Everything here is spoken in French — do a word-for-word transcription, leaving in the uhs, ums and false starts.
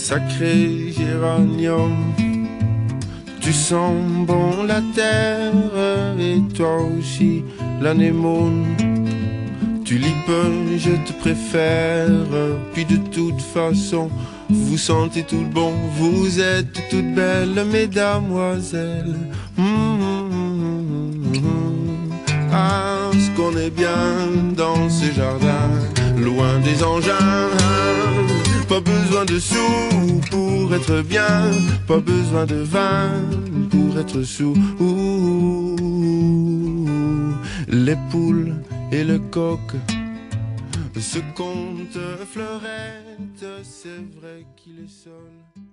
Sacré géranium, tu sens bon la terre, et toi aussi l'anémone. Tulipe, je te préfère, puis de toute façon, vous sentez tout bon, vous êtes toutes belles, mesdamoiselles. Mmh, mmh, mmh. Ah, ce qu'on est bien dans ce jardin, loin des engins. Pas besoin de sous pour être bien, pas besoin de vin pour être sous. Les poules et le coq se comptent fleurette, c'est vrai qu'il est seul.